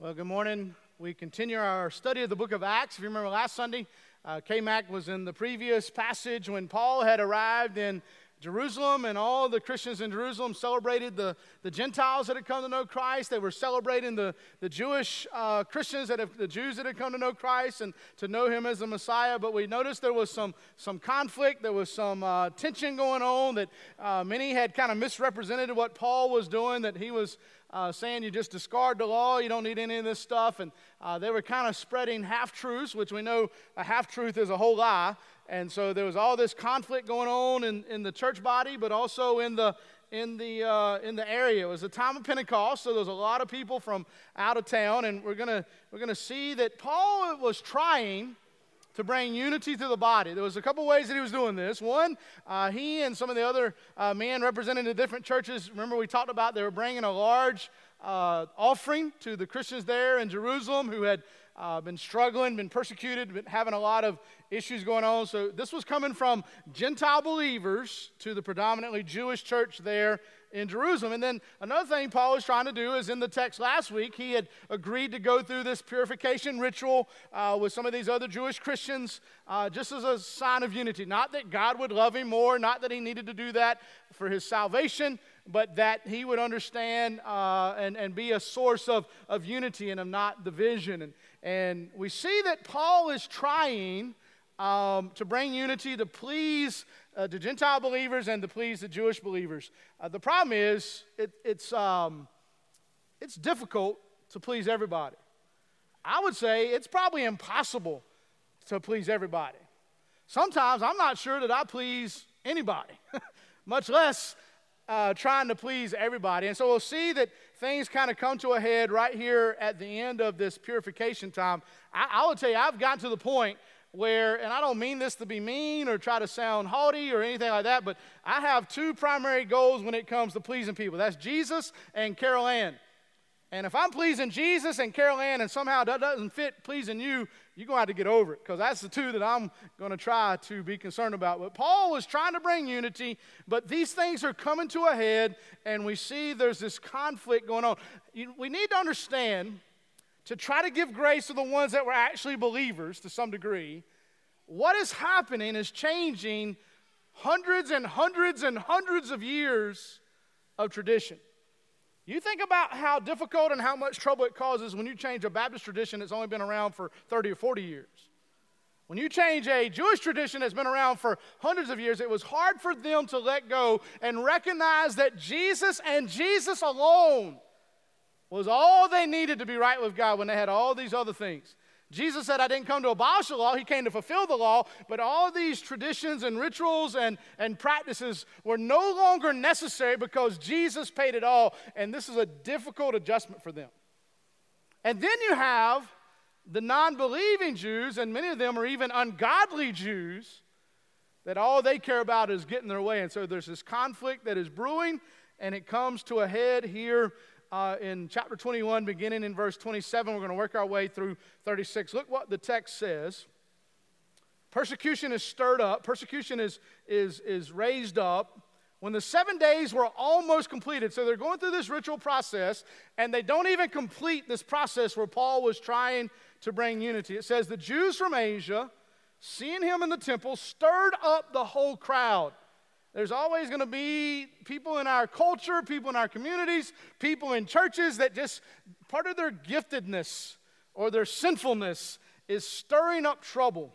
Well, good morning. We continue our study of the book of Acts. If you remember last Sunday, K-Mac was in the previous passage when Paul had arrived in Jerusalem, and all the Christians in Jerusalem celebrated the Gentiles that had come to know Christ. They were celebrating the Jewish Christians, the Jews that had come to know Christ and to know him as the Messiah. But we noticed there was some conflict, there was some tension going on, that many had kind of misrepresented what Paul was doing, that he was saying you just discard the law, you don't need any of this stuff. And they were kind of spreading half-truths, which we know a half-truth is a whole lie. And so there was all this conflict going on in the church body, but also in the area. It was a time of Pentecost, so there was a lot of people from out of town, and we're gonna see that Paul was trying to bring unity to the body. There was a couple ways that he was doing this. One, he and some of the other men representing the different churches, remember we talked about they were bringing a large offering to the Christians there in Jerusalem who had been struggling, been persecuted, been having a lot of issues going on. So this was coming from Gentile believers to the predominantly Jewish church there in Jerusalem. And then another thing Paul was trying to do is in the text last week, he had agreed to go through this purification ritual with some of these other Jewish Christians just as a sign of unity. Not that God would love him more, not that he needed to do that for his salvation, but that he would understand and be a source of unity and of not division. And we see that Paul is trying to bring unity to please the Gentile believers and to please the Jewish believers. The problem is it's difficult to please everybody. I would say it's probably impossible to please everybody. Sometimes I'm not sure that I please anybody, much less trying to please everybody. And so we'll see that things kind of come to a head right here at the end of this purification time. I will tell you, I've gotten to the point where, and I don't mean this to be mean or try to sound haughty or anything like that, but I have two primary goals when it comes to pleasing people. That's Jesus and Carol Ann. And if I'm pleasing Jesus and Carol Ann and somehow that doesn't fit pleasing you, you're going to have to get over it, because that's the two that I'm going to try to be concerned about. But Paul was trying to bring unity, but these things are coming to a head, and we see there's this conflict going on. We need to understand, to try to give grace to the ones that were actually believers to some degree, what is happening is changing hundreds and hundreds and hundreds of years of tradition. You think about how difficult and how much trouble it causes when you change a Baptist tradition that's only been around for 30 or 40 years. When you change a Jewish tradition that's been around for hundreds of years, it was hard for them to let go and recognize that Jesus and Jesus alone was all they needed to be right with God when they had all these other things. Jesus said, I didn't come to abolish the law, he came to fulfill the law, but all these traditions and rituals and practices were no longer necessary because Jesus paid it all, and this is a difficult adjustment for them. And then you have the non-believing Jews, and many of them are even ungodly Jews, that all they care about is getting their way. And so there's this conflict that is brewing, and it comes to a head here in chapter 21, beginning in verse 27. We're going to work our way through 36. Look what the text says. Persecution is stirred up. Persecution is raised up when the 7 days were almost completed. So they're going through this ritual process, and they don't even complete this process where Paul was trying to bring unity. It says, the Jews from Asia, seeing him in the temple, stirred up the whole crowd. There's always going to be people in our culture, people in our communities, people in churches that just, part of their giftedness or their sinfulness is stirring up trouble.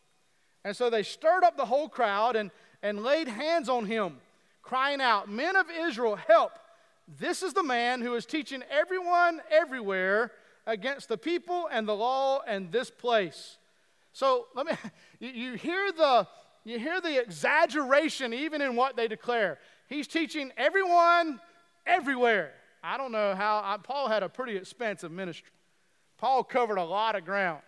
And so they stirred up the whole crowd and laid hands on him, crying out, men of Israel, help. This is the man who is teaching everyone everywhere against the people and the law and this place. So you hear the exaggeration even in what they declare. He's teaching everyone everywhere. I don't know how. Paul had a pretty expansive ministry. Paul covered a lot of ground.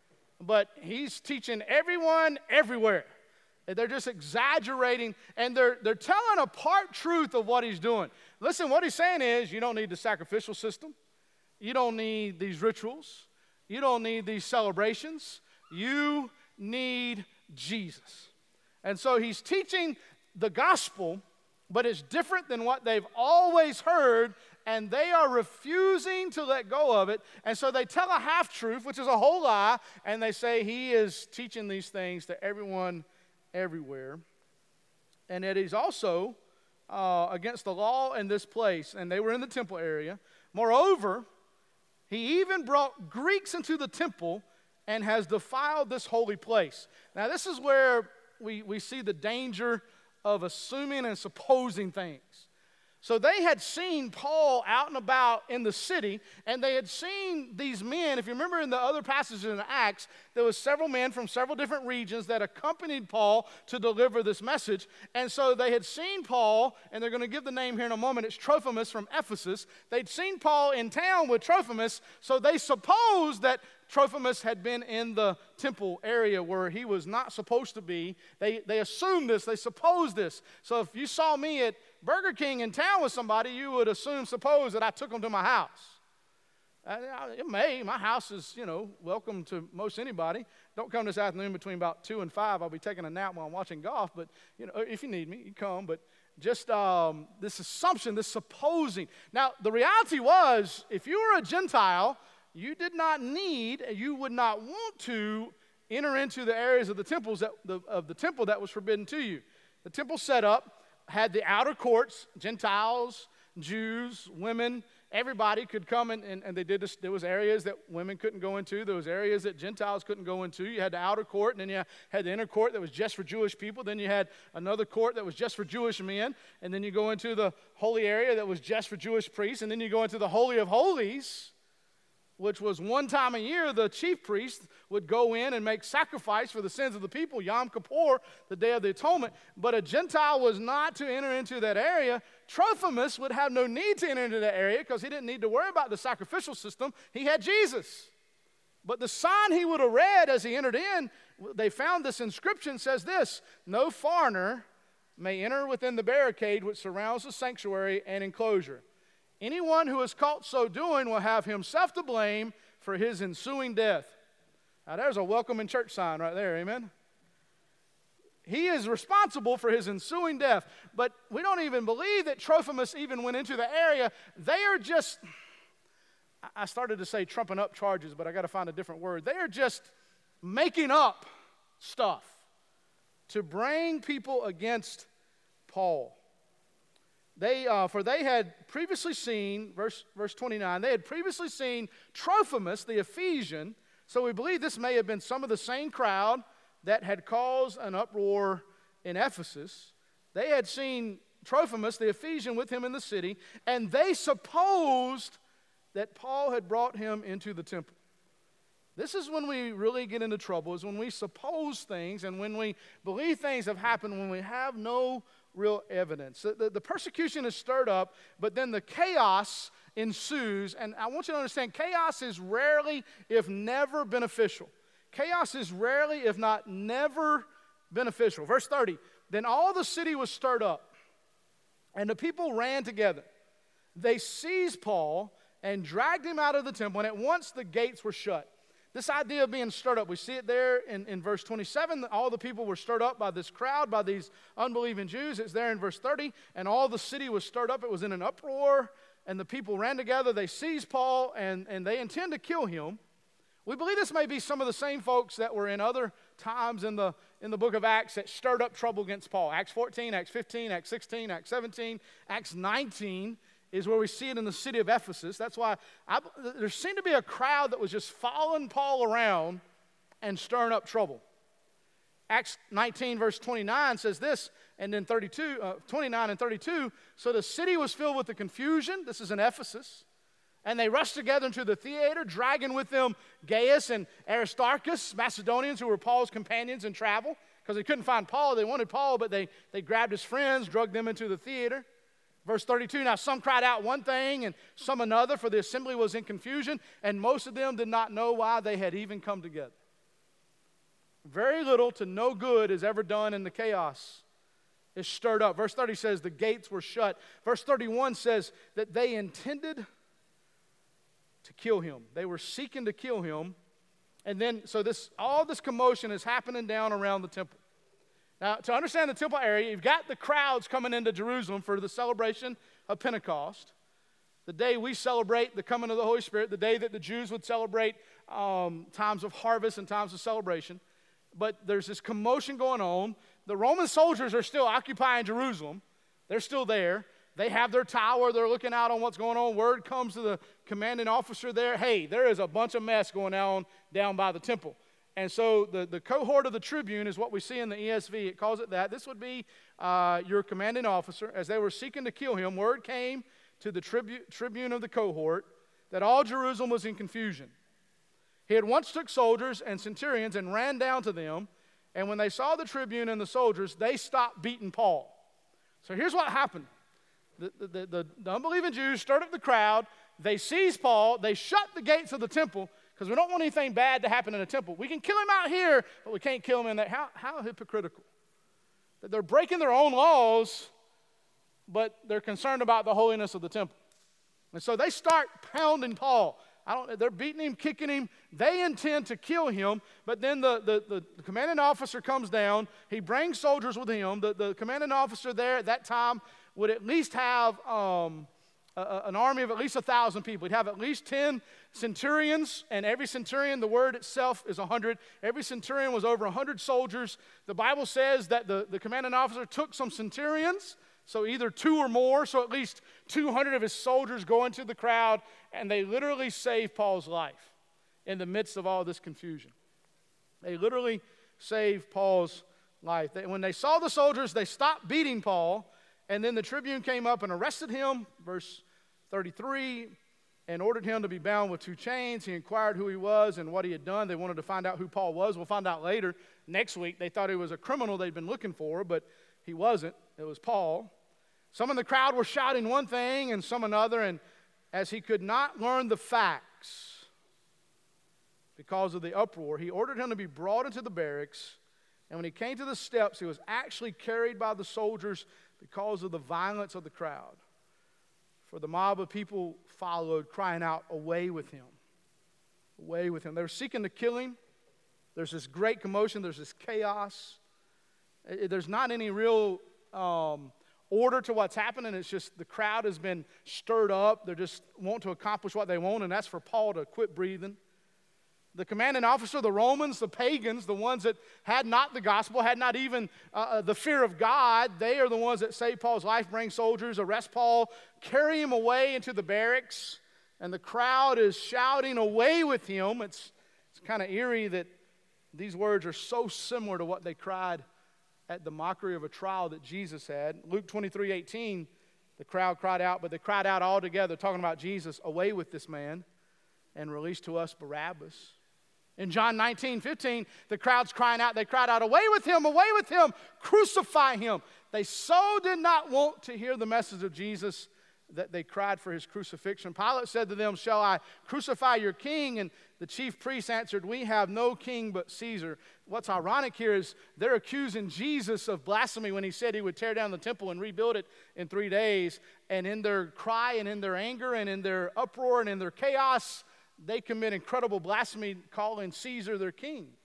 But he's teaching everyone everywhere. They're just exaggerating, and they're telling a part truth of what he's doing. Listen, what he's saying is you don't need the sacrificial system. You don't need these rituals. You don't need these celebrations. You need Jesus. And so he's teaching the gospel, but it's different than what they've always heard and they are refusing to let go of it. And so they tell a half-truth, which is a whole lie, and they say he is teaching these things to everyone everywhere. And that he's also against the law in this place, and they were in the temple area. Moreover, he even brought Greeks into the temple and has defiled this holy place. Now, this is where we see the danger of assuming and supposing things. So they had seen Paul out and about in the city, and they had seen these men. If you remember in the other passages in Acts, there was several men from several different regions that accompanied Paul to deliver this message. And so they had seen Paul, and they're going to give the name here in a moment. It's Trophimus from Ephesus. They'd seen Paul in town with Trophimus, so they supposed that Trophimus had been in the temple area where he was not supposed to be. They assumed this. They supposed this. So if you saw me at Burger King in town with somebody, you would suppose that I took them to my house. It may. My house is, welcome to most anybody. Don't come this afternoon between about 2 and 5. I'll be taking a nap while I'm watching golf. But, if you need me, you come. But just this assumption, this supposing. Now, the reality was, if you were a Gentile, you did not need, you would not want to enter into the areas of the temples of the temple that was forbidden to you. The temple set up had the outer courts. Gentiles, Jews, women, everybody could come and they did this. There was areas that women couldn't go into. There was areas that Gentiles couldn't go into. You had the outer court, and then you had the inner court that was just for Jewish people. Then you had another court that was just for Jewish men. And then you go into the holy area that was just for Jewish priests. And then you go into the Holy of Holies, which was one time a year the chief priest would go in and make sacrifice for the sins of the people, Yom Kippur, the Day of the Atonement. But a Gentile was not to enter into that area. Trophimus would have no need to enter into that area because he didn't need to worry about the sacrificial system. He had Jesus. But the sign he would have read as he entered in, they found this inscription says this: "No foreigner may enter within the barricade which surrounds the sanctuary and enclosure. Anyone who is caught so doing will have himself to blame for his ensuing death." Now, there's a welcome in church sign right there, amen? He is responsible for his ensuing death. But we don't even believe that Trophimus even went into the area. They are just, I started to say trumping up charges, but I got to find a different word. They are just making up stuff to bring people against Paul. For they had previously seen, verse 29, they had previously seen Trophimus, the Ephesian. So we believe this may have been some of the same crowd that had caused an uproar in Ephesus. They had seen Trophimus, the Ephesian, with him in the city, and they supposed that Paul had brought him into the temple. This is when we really get into trouble, is when we suppose things and when we believe things have happened when we have no real evidence. The persecution is stirred up, but then the chaos ensues. And I want you to understand, chaos is rarely, if never, beneficial. Chaos is rarely, if not never, beneficial. Verse 30, "Then all the city was stirred up, and the people ran together. They seized Paul and dragged him out of the temple, and at once the gates were shut." This idea of being stirred up, we see it there in verse 27. All the people were stirred up by this crowd, by these unbelieving Jews. It's there in verse 30. And all the city was stirred up. It was in an uproar. And the people ran together. They seized Paul, and they intend to kill him. We believe this may be some of the same folks that were in other times in the book of Acts that stirred up trouble against Paul. Acts 14, Acts 15, Acts 16, Acts 17, Acts 19 is where we see it in the city of Ephesus. That's why there seemed to be a crowd that was just following Paul around and stirring up trouble. Acts 19, verse 29 says this, and then 29 and 32, "So the city was filled with the confusion," this is in Ephesus, "and they rushed together into the theater, dragging with them Gaius and Aristarchus, Macedonians who were Paul's companions in travel," because they couldn't find Paul. They wanted Paul, but they grabbed his friends, dragged them into the theater. Verse 32, "Now some cried out one thing and some another, for the assembly was in confusion, and most of them did not know why they had even come together." Very little to no good is ever done in the chaos. It's stirred up. Verse 30 says the gates were shut. Verse 31 says that they intended to kill him. They were seeking to kill him. And then, so all this commotion is happening down around the temple. Now, to understand the temple area, you've got the crowds coming into Jerusalem for the celebration of Pentecost. the day we celebrate the coming of the Holy Spirit, the day that the Jews would celebrate times of harvest and times of celebration. But there's this commotion going on. The Roman soldiers are still occupying Jerusalem. They're still there. They have their tower. They're looking out on what's going on. Word comes to the commanding officer there, hey, there is a bunch of mess going on down by the temple. And so the cohort of the tribune is what we see in the ESV. It calls it that. This would be your commanding officer. As they were seeking to kill him, word came to the tribune of the cohort that all Jerusalem was in confusion. He had once took soldiers and centurions and ran down to them, and when they saw the tribune and the soldiers, they stopped beating Paul. So here's what happened. The unbelieving Jews stirred up the crowd. They seized Paul. They shut the gates of the temple because we don't want anything bad to happen in the temple. We can kill him out here, but we can't kill him in there. How hypocritical. That they're breaking their own laws, but they're concerned about the holiness of the temple. And so they start pounding Paul. They're beating him, kicking him. They intend to kill him, but then the commanding officer comes down. He brings soldiers with him. The commanding officer there at that time would at least have an army of at least 1,000 people. He'd have at least 10 centurions, and every centurion, the word itself is 100. Every centurion was over 100 soldiers. The Bible says that the commanding officer took some centurions, so either 2 or more, so at least 200 of his soldiers go into the crowd, and they literally save Paul's life in the midst of all this confusion. They literally saved Paul's life. When they saw the soldiers, they stopped beating Paul, and then the tribune came up and arrested him, verse 33, and ordered him to be bound with 2 chains. He inquired who he was and what he had done. They wanted to find out who Paul was. We'll find out later. Next week, they thought he was a criminal they'd been looking for, but he wasn't. It was Paul. Some in the crowd were shouting one thing and some another, and as he could not learn the facts because of the uproar, he ordered him to be brought into the barracks, and when he came to the steps, he was actually carried by the soldiers because of the violence of the crowd. For the mob of people followed, crying out, "Away with him! Away with him!" They were seeking to kill him. There's this great commotion. There's this chaos. There's not any real order to what's happening. It's just the crowd has been stirred up. They just want to accomplish what they want, and that's for Paul to quit breathing. The commanding officer, the Romans, the pagans, the ones that had not the gospel, had not even the fear of God, they are the ones that save Paul's life, bring soldiers, arrest Paul, carry him away into the barracks, and the crowd is shouting, "Away with him." It's kind of eerie that these words are so similar to what they cried at the mockery of a trial that Jesus had. Luke 23:18, the crowd cried out, but they cried out all together, talking about Jesus, "Away with this man, and release to us Barabbas." In John 19:15, the crowd's crying out. They cried out, "Away with him, crucify him." They so did not want to hear the message of Jesus that they cried for his crucifixion. Pilate said to them, "Shall I crucify your king?" And the chief priests answered, "We have no king but Caesar." What's ironic here is they're accusing Jesus of blasphemy when he said he would tear down the temple and rebuild it in 3 days. And in their cry and in their anger and in their uproar and in their chaos, they commit incredible blasphemy, calling Caesar their king.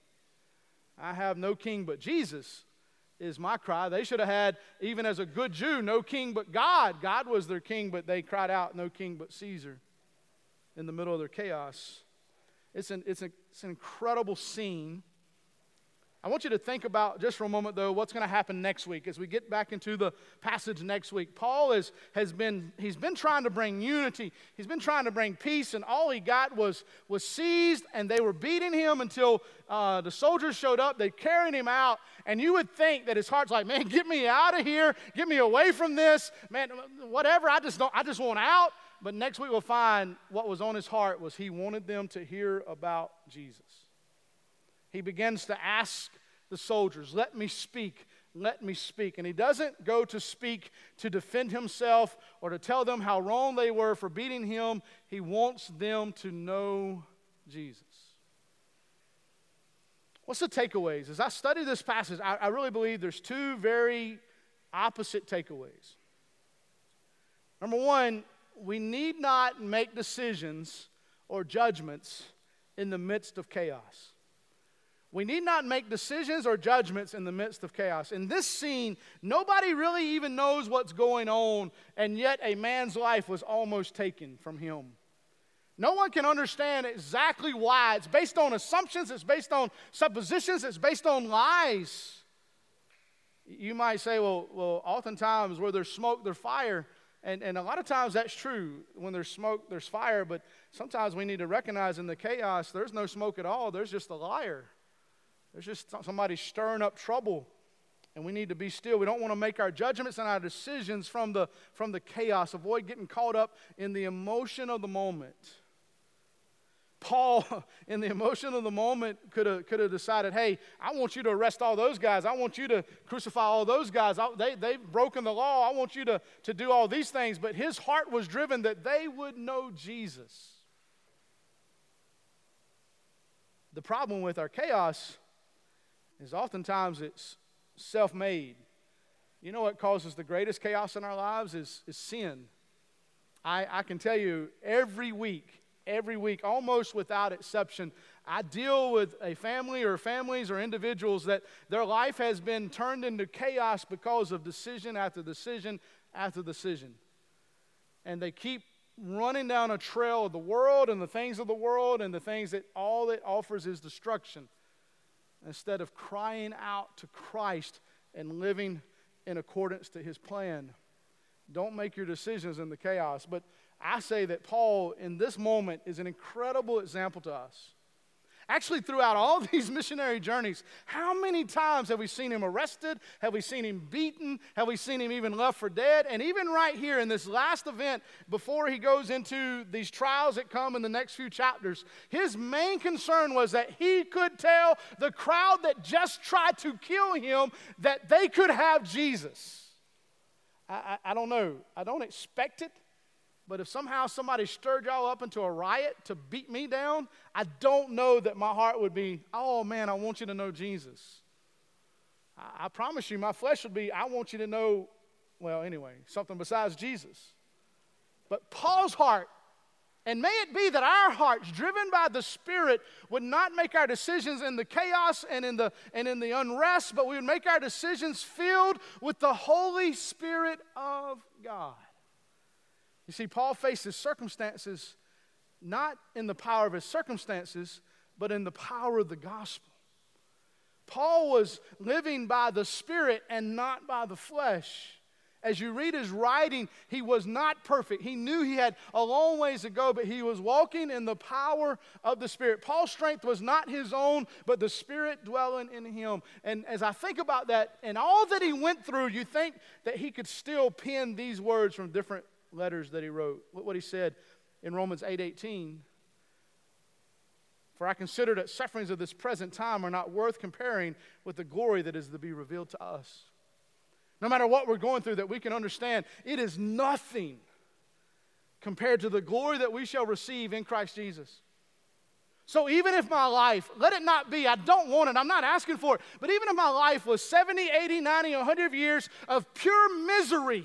"I have no king but Jesus," is my cry. They should have had, even as a good Jew, no king but God. God was their king, but they cried out, "No king but Caesar," in the middle of their chaos. It's an incredible scene. I want you to think about, just for a moment though, what's going to happen next week as we get back into the passage next week. Paul has been trying to bring unity. He's been trying to bring peace, and all he got was seized, and they were beating him until the soldiers showed up. They carried him out, and you would think that his heart's like, "Man, get me out of here. Get me away from this. Man, whatever. I just want out." But next week we'll find what was on his heart was he wanted them to hear about Jesus. He begins to ask the soldiers, "Let me speak, let me speak." And he doesn't go to speak to defend himself or to tell them how wrong they were for beating him. He wants them to know Jesus. What's the takeaways? As I study this passage, I really believe there's 2 very opposite takeaways. Number one, we need not make decisions or judgments in the midst of chaos. We need not make decisions or judgments in the midst of chaos. In this scene, nobody really even knows what's going on, and yet a man's life was almost taken from him. No one can understand exactly why. It's based on assumptions, it's based on suppositions, it's based on lies. You might say, well, oftentimes where there's smoke, there's fire. And a lot of times that's true. When there's smoke, there's fire. But sometimes we need to recognize in the chaos, there's no smoke at all. There's just a liar. There's just somebody stirring up trouble. And we need to be still. We don't want to make our judgments and our decisions from the chaos. Avoid getting caught up in the emotion of the moment. Paul, in the emotion of the moment, could have decided, hey, I want you to arrest all those guys. I want you to crucify all those guys. They've broken the law. I want you to do all these things. But his heart was driven that they would know Jesus. The problem with our chaos is oftentimes it's self-made. You know what causes the greatest chaos in our lives is sin. I can tell you every week, almost without exception, I deal with a family or families or individuals that their life has been turned into chaos because of decision after decision after decision. And they keep running down a trail of the world and the things of the world and the things that all it offers is destruction, instead of crying out to Christ and living in accordance to his plan. Don't make your decisions in the chaos. But I say that Paul, in this moment, is an incredible example to us. Actually, throughout all these missionary journeys, how many times have we seen him arrested? Have we seen him beaten? Have we seen him even left for dead? And even right here in this last event, before he goes into these trials that come in the next few chapters, his main concern was that he could tell the crowd that just tried to kill him that they could have Jesus. I don't know. I don't expect it. But if somehow somebody stirred y'all up into a riot to beat me down, I don't know that my heart would be, oh man, I want you to know Jesus. I promise you, my flesh would be, I want you to know, well, anyway, something besides Jesus. But Paul's heart, and may it be that our hearts, driven by the Spirit, would not make our decisions in the chaos and in the unrest, but we would make our decisions filled with the Holy Spirit of God. You see, Paul faces circumstances not in the power of his circumstances, but in the power of the gospel. Paul was living by the Spirit and not by the flesh. As you read his writing, he was not perfect. He knew he had a long ways to go, but he was walking in the power of the Spirit. Paul's strength was not his own, but the Spirit dwelling in him. And as I think about that and all that he went through, you think that he could still pen these words from different letters that he wrote. Look what he said in Romans 8:18. For I consider that sufferings of this present time are not worth comparing with the glory that is to be revealed to us. No matter what we're going through, that we can understand it is nothing compared to the glory that we shall receive in Christ Jesus. So even if my life, let it not be, I don't want it, I'm not asking for it, but even if my life was 70, 80, 90, 100 years of pure misery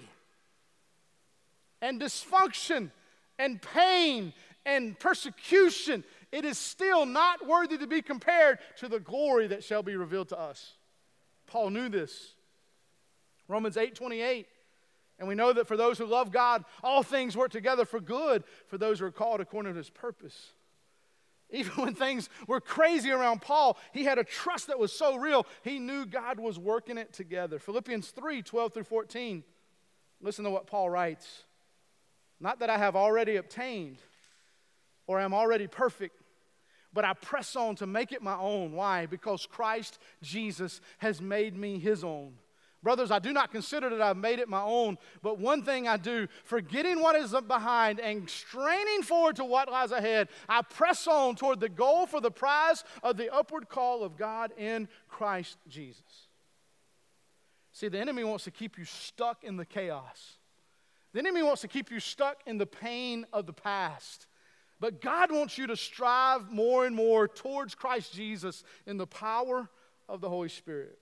and dysfunction and pain and persecution, it is still not worthy to be compared to the glory that shall be revealed to us. Paul knew this. Romans 8:28, and we know that for those who love God, all things work together for good for those who are called according to his purpose. Even when things were crazy around Paul, he had a trust that was so real, he knew God was working it together. Philippians 3:12-14, listen to what Paul writes. Not that I have already obtained or am already perfect, but I press on to make it my own. Why? Because Christ Jesus has made me his own. Brothers, I do not consider that I've made it my own, but one thing I do, forgetting what is behind and straining forward to what lies ahead, I press on toward the goal for the prize of the upward call of God in Christ Jesus. See, the enemy wants to keep you stuck in the chaos. The enemy wants to keep you stuck in the pain of the past. But God wants you to strive more and more towards Christ Jesus in the power of the Holy Spirit.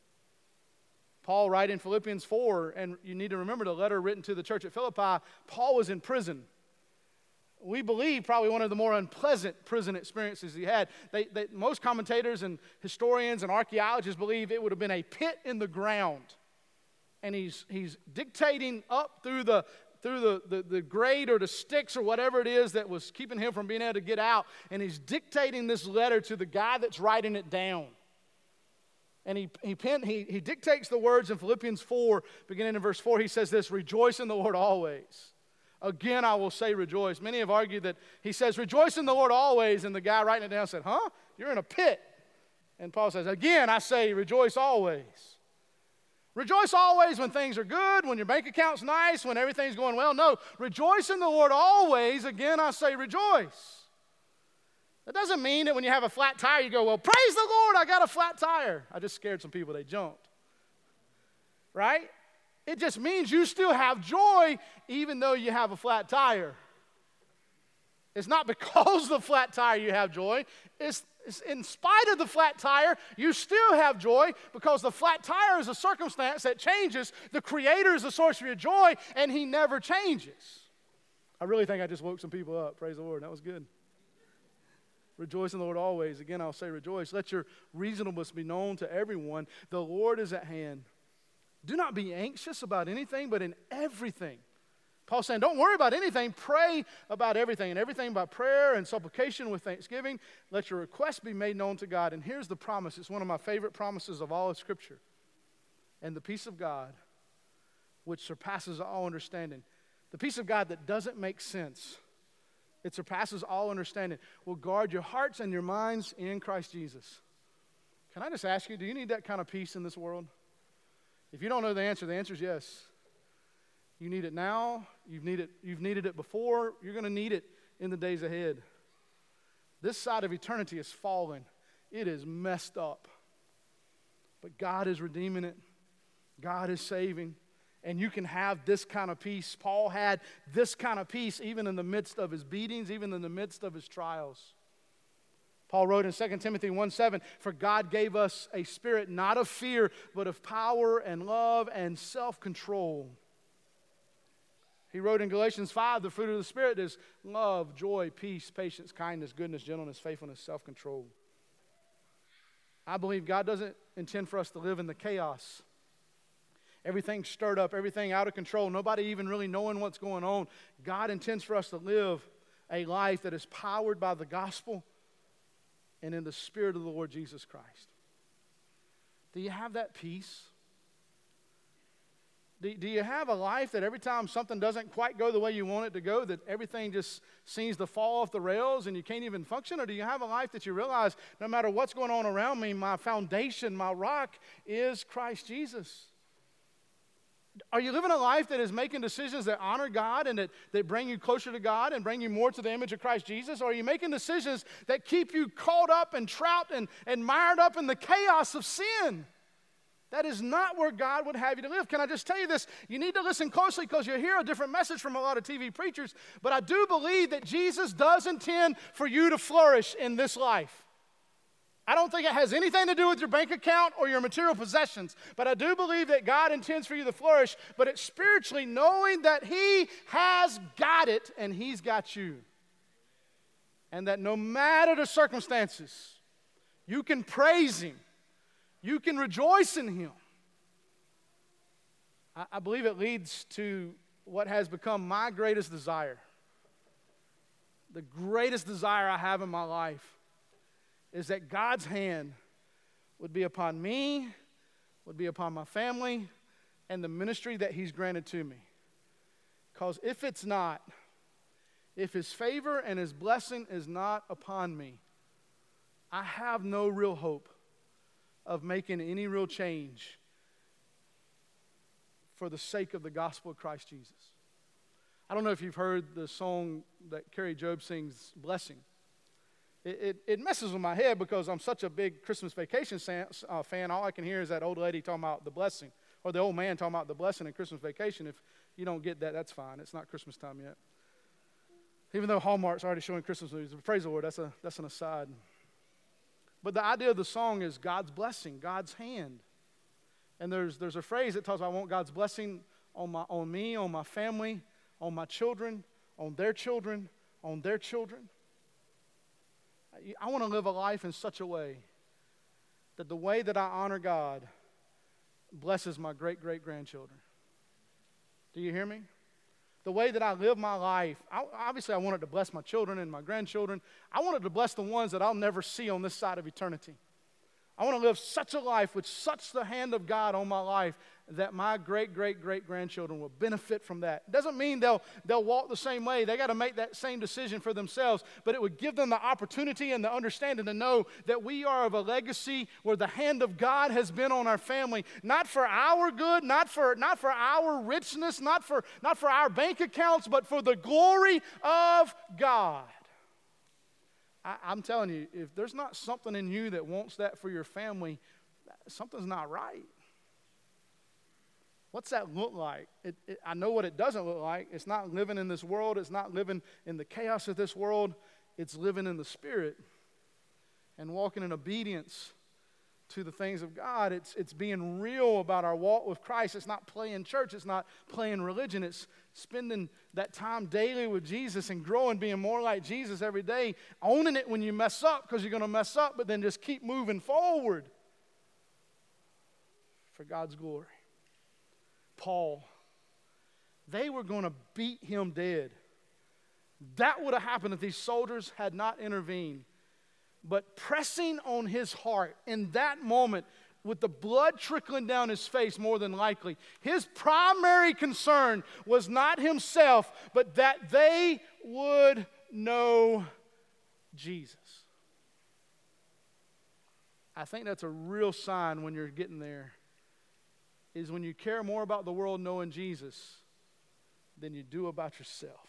Paul, right in Philippians 4, and you need to remember the letter written to the church at Philippi, Paul was in prison. we believe, probably one of the more unpleasant prison experiences he had. Most commentators and historians and archaeologists believe it would have been a pit in the ground. And he's dictating up through the grate or the sticks or whatever it is that was keeping him from being able to get out. And he's dictating this letter to the guy that's writing it down. And he dictates the words in Philippians 4, beginning in verse 4. He says this, "Rejoice in the Lord always. Again, I will say rejoice." Many have argued that he says, "Rejoice in the Lord always." And the guy writing it down said, "Huh? You're in a pit." And Paul says, "Again, I say rejoice always." Rejoice always when things are good, when your bank account's nice, when everything's going well. No, rejoice in the Lord always. Again, I say rejoice. That doesn't mean that when you have a flat tire, you go, "Well, praise the Lord, I got a flat tire." I just scared some people, they jumped. Right? It just means you still have joy even though you have a flat tire. It's not because of the flat tire you have joy. It's in spite of the flat tire, you still have joy because the flat tire is a circumstance that changes. The Creator is the source of your joy, and He never changes. I really think I just woke some people up. Praise the Lord. That was good. Rejoice in the Lord always. Again, I'll say rejoice. Let your reasonableness be known to everyone. The Lord is at hand. Do not be anxious about anything, but in everything. Paul's saying, don't worry about anything. Pray about everything. And everything by prayer and supplication with thanksgiving. Let your requests be made known to God. And here's the promise. It's one of my favorite promises of all of Scripture. And the peace of God, which surpasses all understanding. The peace of God that doesn't make sense. It surpasses all understanding. Will guard your hearts and your minds in Christ Jesus. Can I just ask you, do you need that kind of peace in this world? If you don't know the answer is yes. You need it now. You've needed it before. You're going to need it in the days ahead. This side of eternity is fallen. It is messed up. But God is redeeming it. God is saving. And you can have this kind of peace. Paul had this kind of peace even in the midst of his beatings, even in the midst of his trials. Paul wrote in 2 Timothy 1:7, "For God gave us a spirit not of fear, but of power and love and self-control." He wrote in Galatians 5, the fruit of the Spirit is love, joy, peace, patience, kindness, goodness, gentleness, faithfulness, self-control. I believe God doesn't intend for us to live in the chaos. Everything stirred up, everything out of control, nobody even really knowing what's going on. God intends for us to live a life that is powered by the gospel and in the Spirit of the Lord Jesus Christ. Do you have that peace? Do you have a life that every time something doesn't quite go the way you want it to go, that everything just seems to fall off the rails and you can't even function? Or do you have a life that you realize no matter what's going on around me, my foundation, my rock is Christ Jesus? Are you living a life that is making decisions that honor God and that bring you closer to God and bring you more to the image of Christ Jesus? Or are you making decisions that keep you caught up and trapped and mired up in the chaos of sin? That is not where God would have you to live. Can I just tell you this? You need to listen closely because you'll hear a different message from a lot of TV preachers. But I do believe that Jesus does intend for you to flourish in this life. I don't think it has anything to do with your bank account or your material possessions. But I do believe that God intends for you to flourish. But it's spiritually knowing that He has got it and He's got you. And that no matter the circumstances, you can praise Him. You can rejoice in Him. I believe it leads to what has become my greatest desire. The greatest desire I have in my life is that God's hand would be upon me, would be upon my family, and the ministry that He's granted to me. Because if it's not, if His favor and His blessing is not upon me, I have no real hope of making any real change for the sake of the gospel of Christ Jesus. I don't know if you've heard the song that Carrie Job sings, Blessing. It messes with my head because I'm such a big Christmas Vacation fan. All I can hear is that old lady talking about the blessing, or the old man talking about the blessing in Christmas Vacation. If you don't get that, that's fine. It's not Christmas time yet. Even though Hallmark's already showing Christmas movies. Praise the Lord, that's an aside. But the idea of the song is God's blessing, God's hand. And there's a phrase that talks about I want God's blessing on me, on my family, on my children, on their children, on their children. I want to live a life in such a way that the way that I honor God blesses my great-great-grandchildren. Do you hear me? The way that I live my life, obviously I want it to bless my children and my grandchildren. I want it to bless the ones that I'll never see on this side of eternity. I want to live such a life with such the hand of God on my life that my great-great-great-grandchildren will benefit from that. It doesn't mean they'll walk the same way. They got to make that same decision for themselves, but it would give them the opportunity and the understanding to know that we are of a legacy where the hand of God has been on our family, not for our good, not for our richness, not for our bank accounts, but for the glory of God. I'm telling you, if there's not something in you that wants that for your family, something's not right. What's that look like? I know what it doesn't look like. It's not living in this world. It's not living in the chaos of this world. It's living in the Spirit and walking in obedience to the things of God. It's being real about our walk with Christ. It's not playing church. It's not playing religion. It's spending that time daily with Jesus and growing, being more like Jesus every day, owning it when you mess up because you're going to mess up, but then just keep moving forward for God's glory. Paul, they were going to beat him dead. That would have happened if these soldiers had not intervened. But pressing on his heart in that moment, with the blood trickling down his face more than likely, his primary concern was not himself, but that they would know Jesus. I think that's a real sign when you're getting there, is when you care more about the world knowing Jesus than you do about yourself.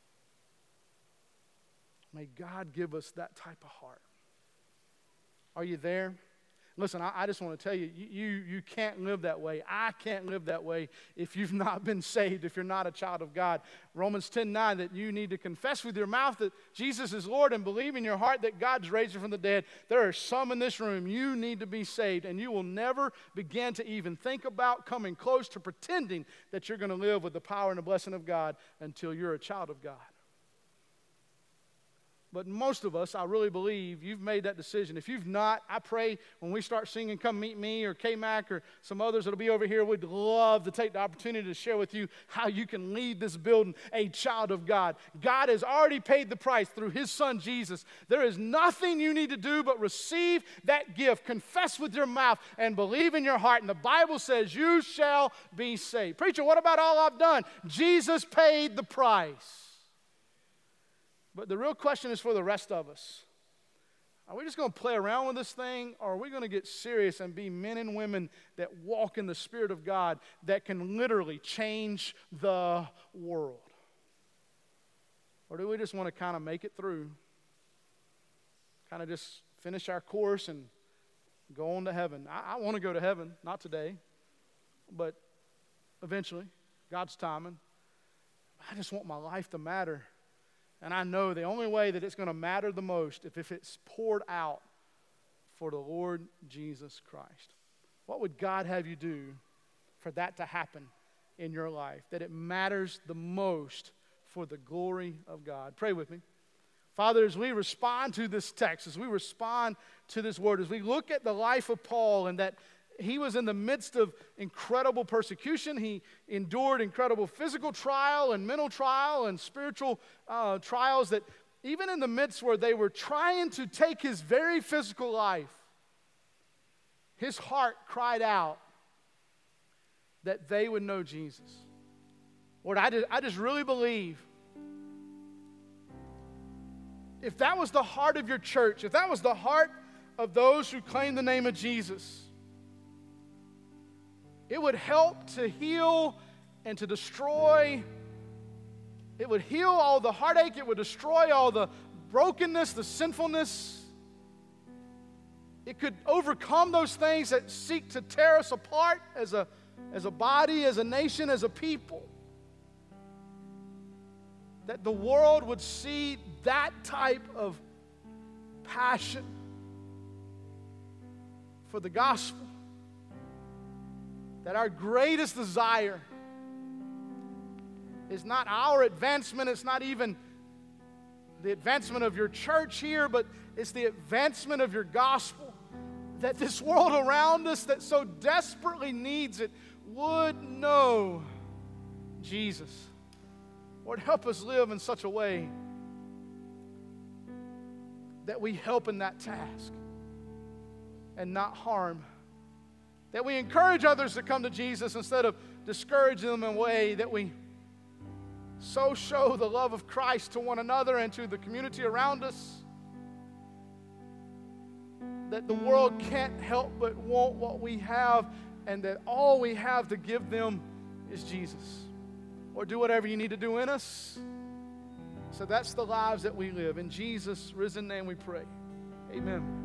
May God give us that type of heart. Are you there? Listen, I just want to tell you, you can't live that way. I can't live that way if you've not been saved, if you're not a child of God. Romans 10:9, that you need to confess with your mouth that Jesus is Lord and believe in your heart that God's raised him from the dead. There are some in this room, you need to be saved, and you will never begin to even think about coming close to pretending that you're going to live with the power and the blessing of God until you're a child of God. But most of us, I really believe, you've made that decision. If you've not, I pray when we start singing Come Meet Me or K-Mac or some others that'll be over here, we'd love to take the opportunity to share with you how you can lead this building a child of God. God has already paid the price through his son Jesus. There is nothing you need to do but receive that gift, confess with your mouth, and believe in your heart. And the Bible says you shall be saved. Preacher, what about all I've done? Jesus paid the price. But the real question is for the rest of us. Are we just going to play around with this thing, or are we going to get serious and be men and women that walk in the Spirit of God that can literally change the world? Or do we just want to kind of make it through, kind of just finish our course and go on to heaven? I want to go to heaven, not today, but eventually, God's timing. I just want my life to matter. And I know the only way that it's going to matter the most if it's poured out for the Lord Jesus Christ. What would God have you do for that to happen in your life? That it matters the most for the glory of God. Pray with me. Father, as we respond to this text, as we respond to this word, as we look at the life of Paul and that he was in the midst of incredible persecution. He endured incredible physical trial and mental trial and spiritual trials that even in the midst where they were trying to take his very physical life, his heart cried out that they would know Jesus. Lord, I just really believe if that was the heart of your church, if that was the heart of those who claim the name of Jesus, it would help to heal and to destroy. It would heal all the heartache. It would destroy all the brokenness, the sinfulness. It could overcome those things that seek to tear us apart as a body, as a nation, as a people. That the world would see that type of passion for the gospel. That our greatest desire is not our advancement, it's not even the advancement of your church here, but it's the advancement of your gospel. That this world around us that so desperately needs it would know Jesus. Lord, help us live in such a way that we help in that task and not harm. That we encourage others to come to Jesus instead of discouraging them in a way that we so show the love of Christ to one another and to the community around us that the world can't help but want what we have, and that all we have to give them is Jesus. Or do whatever you need to do in us. So that's the lives that we live. In Jesus' risen name we pray. Amen.